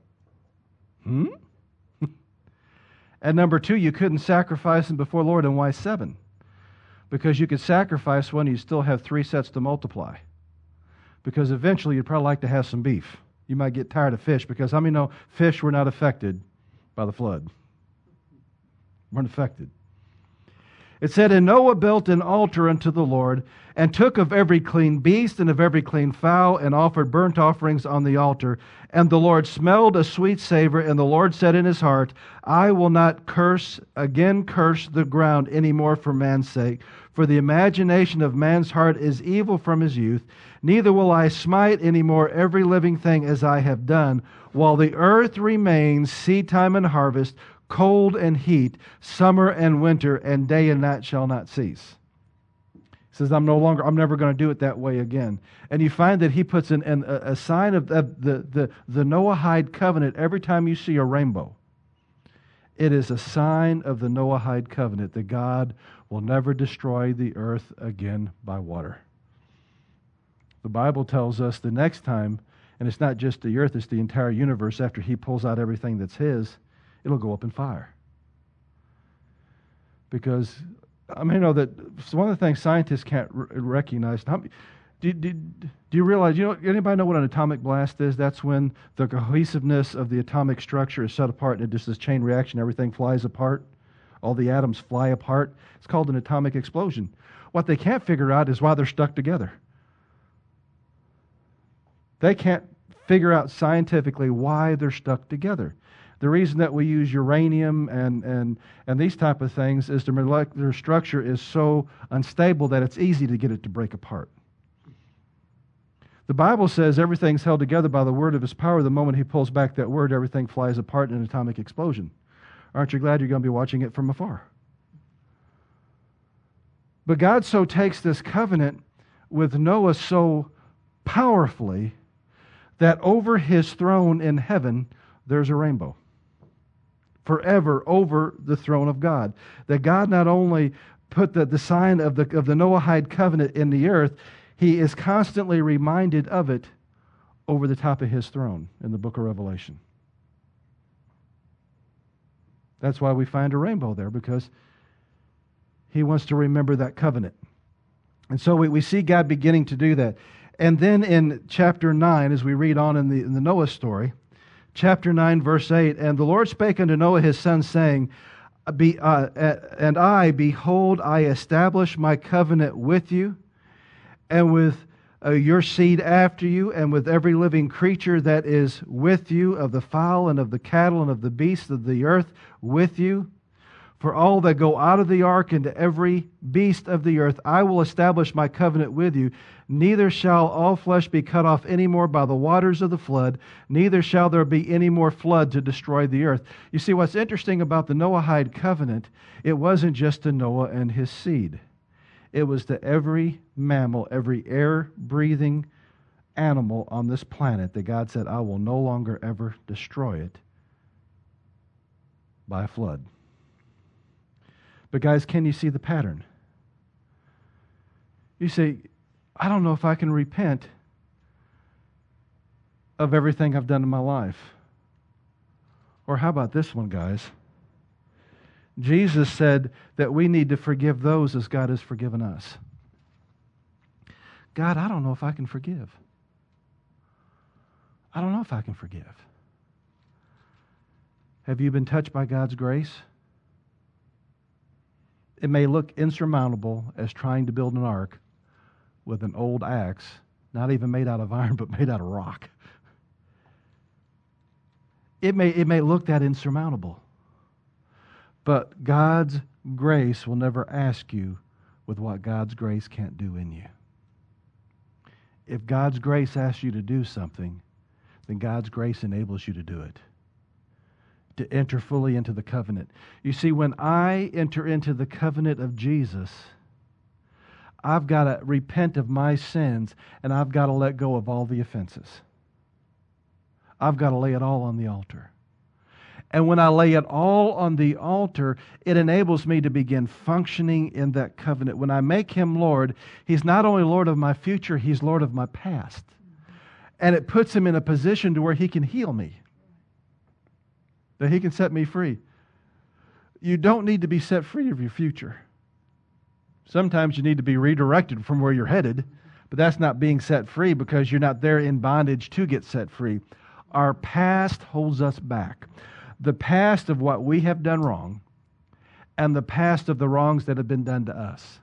And number 2, you couldn't sacrifice them before the Lord. And why 7? Because you could sacrifice one, you'd still have 3 sets to multiply. Because eventually you'd probably like to have some beef. You might get tired of fish, because how many know fish were not affected by the flood? Weren't affected. It said, and Noah built an altar unto the Lord, and took of every clean beast and of every clean fowl, and offered burnt offerings on the altar. And the Lord smelled a sweet savor, and the Lord said in his heart, I will not curse the ground any more for man's sake, for the imagination of man's heart is evil from his youth. Neither will I smite any more every living thing as I have done, while the earth remains, seedtime and harvest, cold and heat, summer and winter, and day and night shall not cease. He says, I'm never going to do it that way again. And you find that he puts a sign of the Noahide covenant every time you see a rainbow. It is a sign of the Noahide covenant that God will never destroy the earth again by water. The Bible tells us the next time, and it's not just the earth, it's the entire universe, after he pulls out everything that's his, it'll go up in fire. Because, I mean, you know that one of the things scientists can't recognize. Do you realize, anybody know what an atomic blast is? That's when the cohesiveness of the atomic structure is set apart, and it just this chain reaction, everything flies apart. All the atoms fly apart. It's called an atomic explosion. What they can't figure out is why they're stuck together. They can't figure out scientifically why they're stuck together. The reason that we use uranium and these type of things is the molecular structure is so unstable that it's easy to get it to break apart. The Bible says everything's held together by the word of his power. The moment he pulls back that word, everything flies apart in an atomic explosion. Aren't you glad you're going to be watching it from afar? But God so takes this covenant with Noah so powerfully that over his throne in heaven, there's a rainbow. Forever over the throne of God. That God not only put the sign of the Noahide covenant in the earth, he is constantly reminded of it over the top of his throne in the book of Revelation. That's why we find a rainbow there, because he wants to remember that covenant. And so we see God beginning to do that. And then in chapter 9, as we read on in the Noah story, chapter 9, verse 8, and the Lord spake unto Noah his son, saying, and I, behold, I establish my covenant with you, and with your seed after you, and with every living creature that is with you, of the fowl and of the cattle and of the beasts of the earth with you. For all that go out of the ark and to every beast of the earth, I will establish my covenant with you. Neither shall all flesh be cut off any more by the waters of the flood, neither shall there be any more flood to destroy the earth. You see, what's interesting about the Noahide covenant, it wasn't just to Noah and his seed. It was to every mammal, every air-breathing animal on this planet that God said, I will no longer ever destroy it by a flood. But guys, can you see the pattern? You say, I don't know if I can repent of everything I've done in my life. Or how about this one, guys? Jesus said that we need to forgive those as God has forgiven us. God, I don't know if I can forgive. I don't know if I can forgive. Have you been touched by God's grace? It may look insurmountable as trying to build an ark with an old axe, not even made out of iron, but made out of rock. It may look that insurmountable. But God's grace will never ask you with what God's grace can't do in you. If God's grace asks you to do something, then God's grace enables you to do it. to enter fully into the covenant. You see, when I enter into the covenant of Jesus, I've got to repent of my sins, and I've got to let go of all the offenses. I've got to lay it all on the altar. And when I lay it all on the altar, it enables me to begin functioning in that covenant. When I make Him Lord, He's not only Lord of my future, He's Lord of my past. And it puts Him in a position to where He can heal me, that He can set me free. You don't need to be set free of your future. Sometimes you need to be redirected from where you're headed, but that's not being set free because you're not there in bondage to get set free. Our past holds us back. The past of what we have done wrong and the past of the wrongs that have been done to us.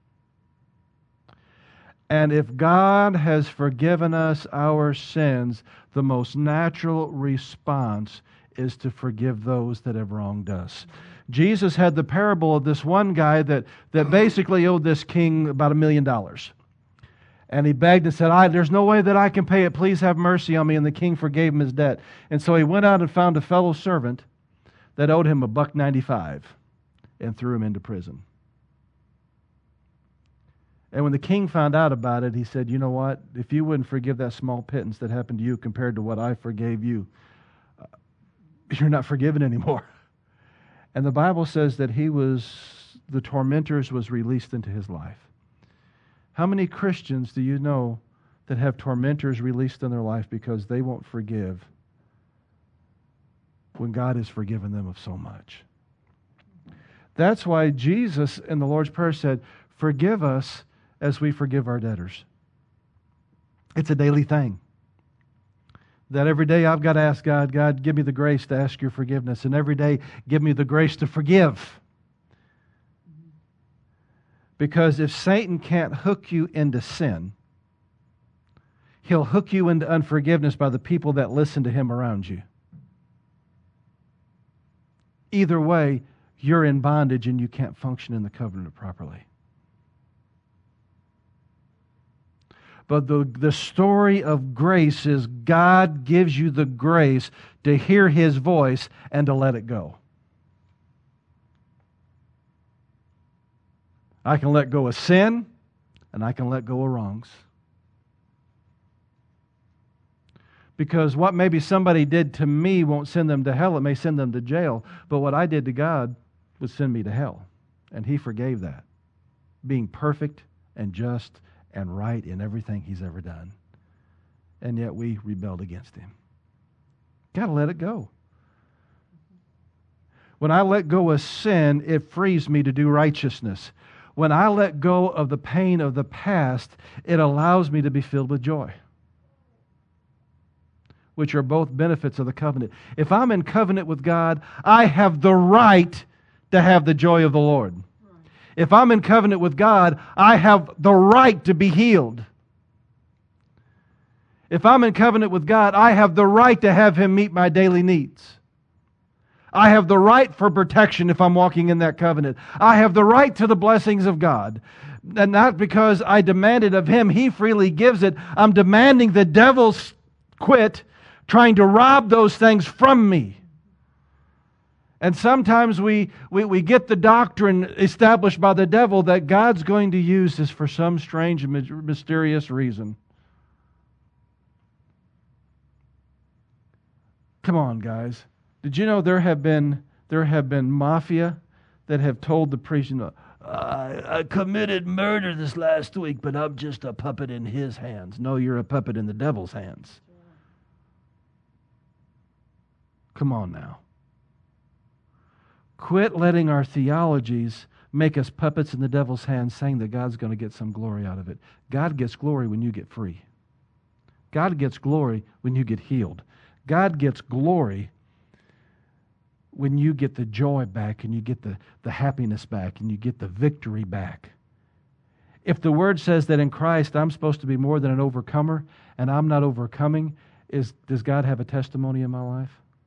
And if God has forgiven us our sins, the most natural response is to forgive those that have wronged us. Jesus had the parable of this one guy that basically owed this king about $1 million. And he begged and said, there's no way that I can pay it. Please have mercy on me. And the king forgave him his debt. And so he went out and found a fellow servant that owed him $1.95 and threw him into prison. And when the king found out about it, he said, you know what? If you wouldn't forgive that small pittance that happened to you compared to what I forgave you, you're not forgiven anymore. And the Bible says that the tormentors was released into his life. How many Christians do you know that have tormentors released in their life because they won't forgive when God has forgiven them of so much? That's why Jesus in the Lord's Prayer said, forgive us as we forgive our debtors. It's a daily thing. That every day I've got to ask God, God, give me the grace to ask your forgiveness. And every day, give me the grace to forgive. Because if Satan can't hook you into sin, he'll hook you into unforgiveness by the people that listen to him around you. Either way, you're in bondage and you can't function in the covenant properly. But the story of grace is God gives you the grace to hear His voice and to let it go. I can let go of sin and I can let go of wrongs. Because what maybe somebody did to me won't send them to hell. It may send them to jail. But what I did to God would send me to hell. And He forgave that. Being perfect and just and right in everything He's ever done. And yet we rebelled against Him. Got to let it go. When I let go of sin, it frees me to do righteousness. When I let go of the pain of the past, it allows me to be filled with joy, which are both benefits of the covenant. If I'm in covenant with God, I have the right to have the joy of the Lord. If I'm in covenant with God, I have the right to be healed. If I'm in covenant with God, I have the right to have Him meet my daily needs. I have the right for protection if I'm walking in that covenant. I have the right to the blessings of God. And not because I demand it of Him, He freely gives it. I'm demanding the devil quit trying to rob those things from me. And sometimes we get the doctrine established by the devil that God's going to use this for some strange and mysterious reason. Come on, guys. Did you know there have been mafia that have told the priest, I committed murder this last week, but I'm just a puppet in his hands. No, you're a puppet in the devil's hands. Come on now. Quit letting our theologies make us puppets in the devil's hands, saying that God's going to get some glory out of it. God gets glory when you get free. God gets glory when you get healed. God gets glory when you get the joy back and you get the happiness back and you get the victory back. If the Word says that in Christ I'm supposed to be more than an overcomer and I'm not overcoming, does God have a testimony in my life?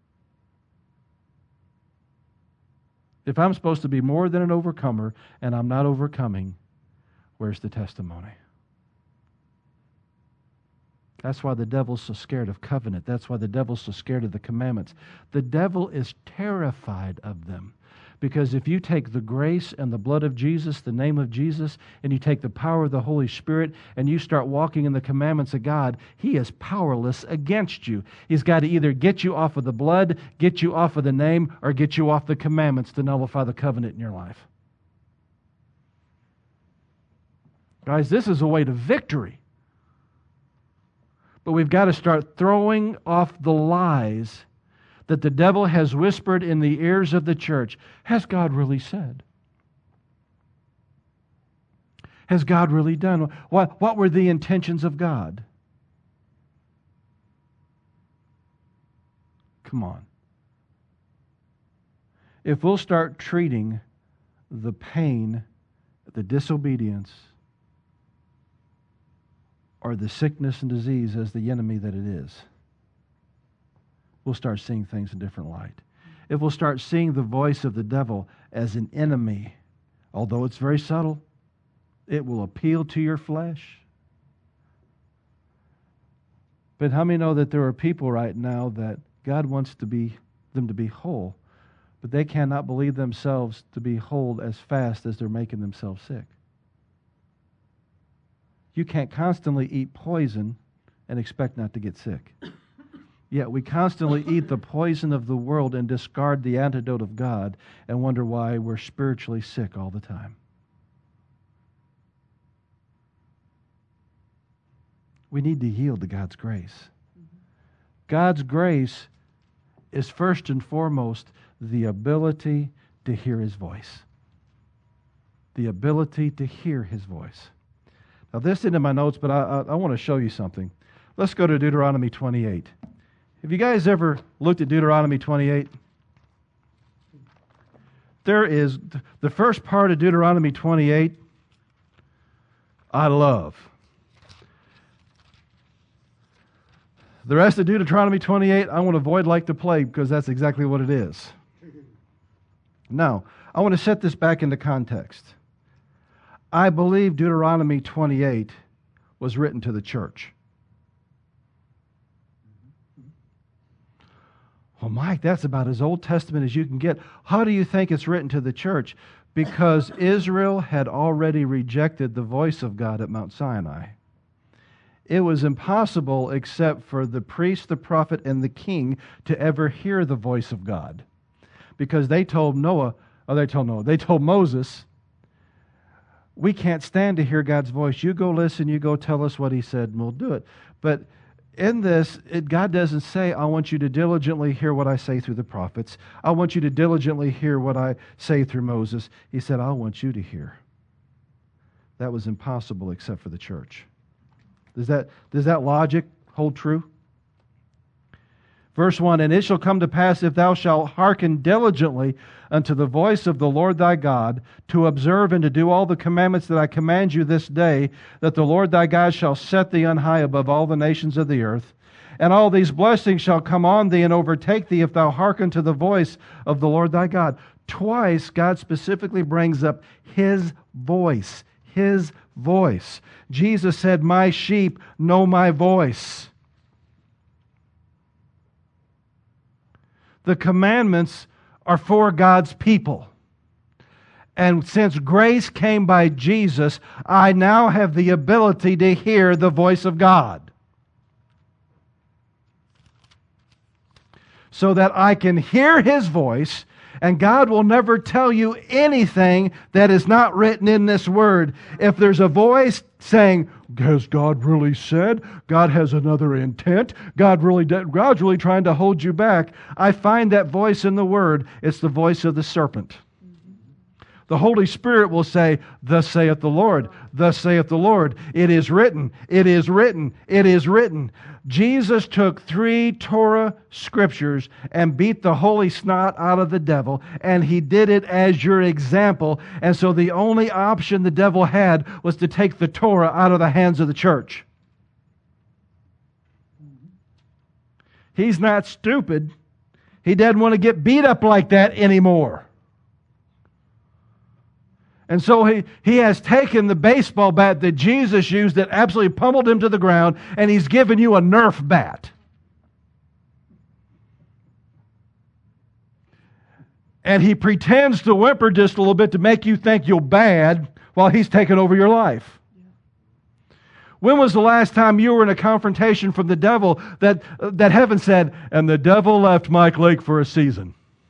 If I'm supposed to be more than an overcomer and I'm not overcoming, where's the testimony? That's why the devil's so scared of covenant. That's why the devil's so scared of the commandments. The devil is terrified of them. Because if you take the grace and the blood of Jesus, the name of Jesus, and you take the power of the Holy Spirit, and you start walking in the commandments of God, He is powerless against you. He's got to either get you off of the blood, get you off of the name, or get you off the commandments to nullify the covenant in your life. Guys, this is a way to victory. But we've got to start throwing off the lies that the devil has whispered in the ears of the church. Has God really said? Has God really done? What were the intentions of God? Come on. If we'll start treating the pain, the disobedience, or the sickness and disease as the enemy that it is, we'll start seeing things in a different light. If we'll start seeing the voice of the devil as an enemy, although it's very subtle, it will appeal to your flesh. But how many know that there are people right now that God wants them to be whole, but they cannot believe themselves to be whole as fast as they're making themselves sick? You can't constantly eat poison and expect not to get sick. Yet we constantly eat the poison of the world and discard the antidote of God and wonder why we're spiritually sick all the time. We need to yield to God's grace. God's grace is first and foremost the ability to hear His voice. The ability to hear His voice. Now, this isn't in my notes, but I want to show you something. Let's go to Deuteronomy 28. Have you guys ever looked at Deuteronomy 28? There is the first part of Deuteronomy 28 I love. The rest of Deuteronomy 28 I want to avoid like the plague because that's exactly what it is. Now, I want to set this back into context. I believe Deuteronomy 28 was written to the church. Well, Mike, that's about as Old Testament as you can get. How do you think it's written to the church? Because Israel had already rejected the voice of God at Mount Sinai. It was impossible, except for the priest, the prophet, and the king, to ever hear the voice of God. Because they told Moses, we can't stand to hear God's voice. You go listen, you go tell us what He said, and we'll do it. But in this, God doesn't say, I want you to diligently hear what I say through the prophets. I want you to diligently hear what I say through Moses. He said, I want you to hear. That was impossible except for the church. Does that logic hold true? Verse 1, and it shall come to pass, if thou shalt hearken diligently unto the voice of the Lord thy God, to observe and to do all the commandments that I command you this day, that the Lord thy God shall set thee on high above all the nations of the earth. And all these blessings shall come on thee and overtake thee, if thou hearken to the voice of the Lord thy God. Twice, God specifically brings up His voice. His voice. Jesus said, my sheep know my voice. The commandments are for God's people. And since grace came by Jesus, I now have the ability to hear the voice of God. So that I can hear His voice, and God will never tell you anything that is not written in this Word. If there's a voice saying, has God really said? God has another intent? God's really trying to hold you back. I find that voice in the Word. It's the voice of the serpent. The Holy Spirit will say, thus saith the Lord, thus saith the Lord. It is written, it is written, it is written. Jesus took 3 Torah scriptures and beat the holy snot out of the devil, and He did it as your example. And so the only option the devil had was to take the Torah out of the hands of the church. He's not stupid. He doesn't want to get beat up like that anymore. And so he has taken the baseball bat that Jesus used that absolutely pummeled him to the ground, and he's given you a Nerf bat. And he pretends to whimper just a little bit to make you think you're bad while he's taking over your life. When was the last time you were in a confrontation from the devil that heaven said, and the devil left Mike Lake for a season?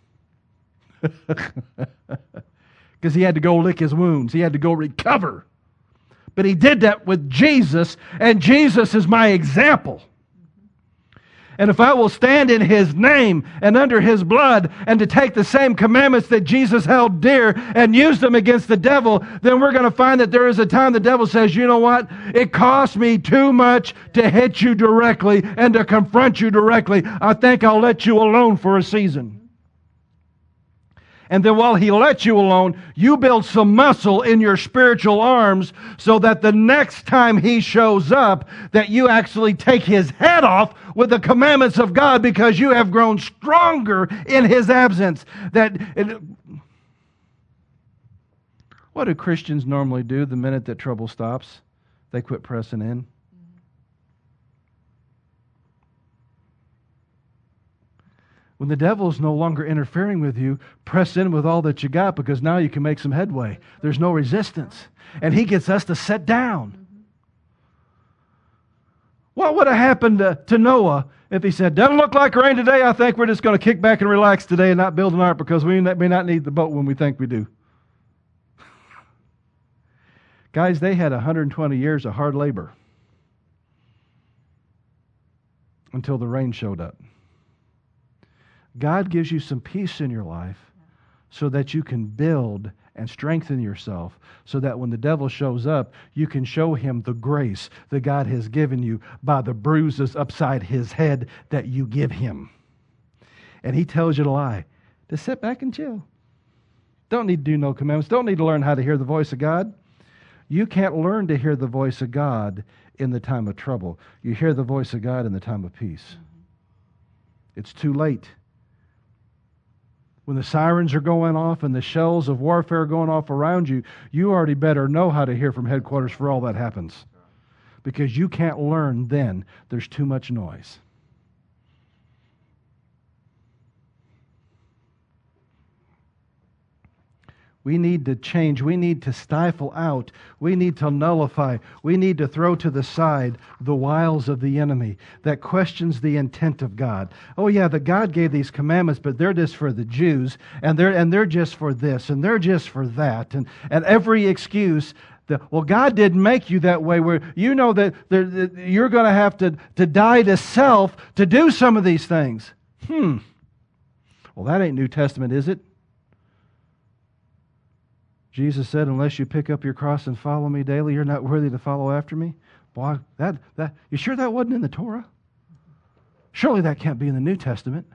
Because he had to go lick his wounds. He had to go recover. But he did that with Jesus, and Jesus is my example. And if I will stand in His name and under His blood and to take the same commandments that Jesus held dear and use them against the devil, then we're going to find that there is a time the devil says, you know what? It costs me too much to hit you directly and to confront you directly. I think I'll let you alone for a season. And then while he lets you alone, you build some muscle in your spiritual arms so that the next time he shows up, that you actually take his head off with the commandments of God because you have grown stronger in his absence. What do Christians normally do the minute that trouble stops? They quit pressing in. When the devil is no longer interfering with you, press in with all that you got because now you can make some headway. There's no resistance. And he gets us to sit down. What would have happened to Noah if he said, doesn't look like rain today, I think we're just going to kick back and relax today and not build an ark because we may not need the boat when we think we do. Guys, they had 120 years of hard labor until the rain showed up. God gives you some peace in your life so that you can build and strengthen yourself so that when the devil shows up, you can show him the grace that God has given you by the bruises upside his head that you give him. And he tells you to lie. Just sit back and chill. Don't need to do no commandments. Don't need to learn how to hear the voice of God. You can't learn to hear the voice of God in the time of trouble. You hear the voice of God in the time of peace. It's too late. When the sirens are going off and the shells of warfare are going off around you, you already better know how to hear from headquarters for all that happens. Because you can't learn then. There's too much noise. We need to change. We need to stifle out. We need to nullify. We need to throw to the side the wiles of the enemy that questions the intent of God. Oh yeah, that God gave these commandments, but they're just for the Jews, and they're just for this, and they're just for that, and every excuse. Well, God didn't make you that way where you know that you're going to have to die to self to do some of these things. Well, that ain't New Testament, is it? Jesus said, unless you pick up your cross and follow me daily, you're not worthy to follow after me. Boy, you sure that wasn't in the Torah? Surely that can't be in the New Testament.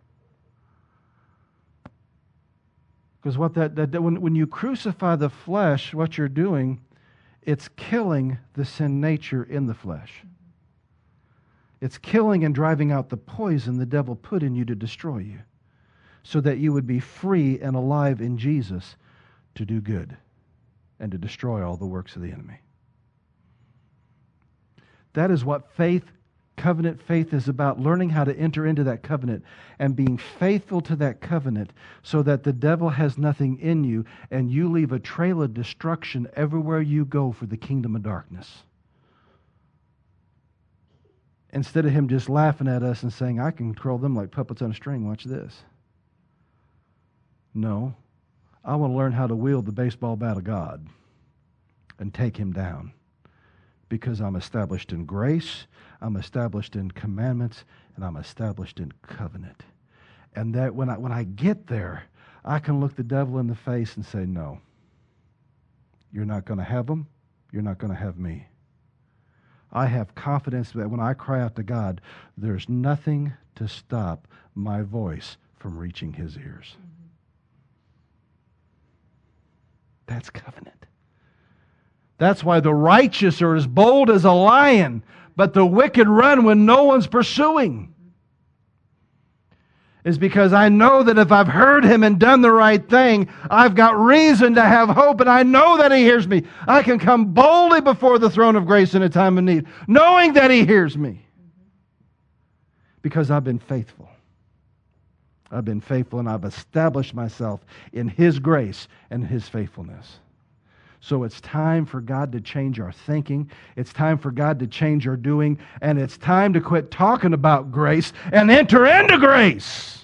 Because when you crucify the flesh, what you're doing, it's killing the sin nature in the flesh. It's killing and driving out the poison the devil put in you to destroy you, so that you would be free and alive in Jesus to do good and to destroy all the works of the enemy. That is what covenant faith is about, learning how to enter into that covenant and being faithful to that covenant so that the devil has nothing in you and you leave a trail of destruction everywhere you go for the kingdom of darkness. Instead of him just laughing at us and saying, I can control them like puppets on a string, watch this. No. I want to learn how to wield the baseball bat of God and take him down because I'm established in grace, I'm established in commandments, and I'm established in covenant. And that when I get there, I can look the devil in the face and say, no, you're not going to have him, you're not going to have me. I have confidence that when I cry out to God, there's nothing to stop my voice from reaching his ears. That's covenant. That's why the righteous are as bold as a lion, but the wicked run when no one's pursuing. is because I know that if I've heard Him and done the right thing, I've got reason to have hope, and I know that He hears me. I can come boldly before the throne of grace in a time of need, knowing that He hears me, because I've been faithful. I've been faithful, and I've established myself in His grace and His faithfulness. So it's time for God to change our thinking. It's time for God to change our doing. And it's time to quit talking about grace and enter into grace,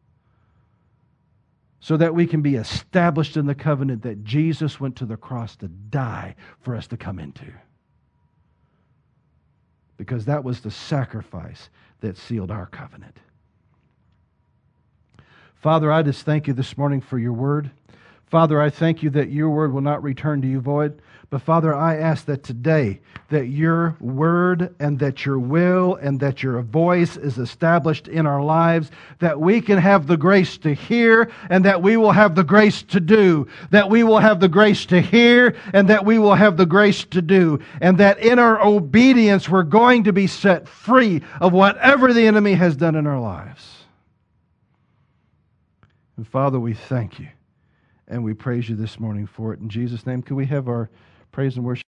so that we can be established in the covenant that Jesus went to the cross to die for us to come into. Because that was the sacrifice that sealed our covenant. Father, I just thank You this morning for Your word. Father, I thank You that Your word will not return to You void. But Father, I ask that today that Your word and that Your will and that Your voice is established in our lives, that we can have the grace to hear and that we will have the grace to do, that we will have the grace to hear and that we will have the grace to do, and that in our obedience we're going to be set free of whatever the enemy has done in our lives. And Father, we thank You. And we praise You this morning for it. In Jesus' name, could we have our praise and worship?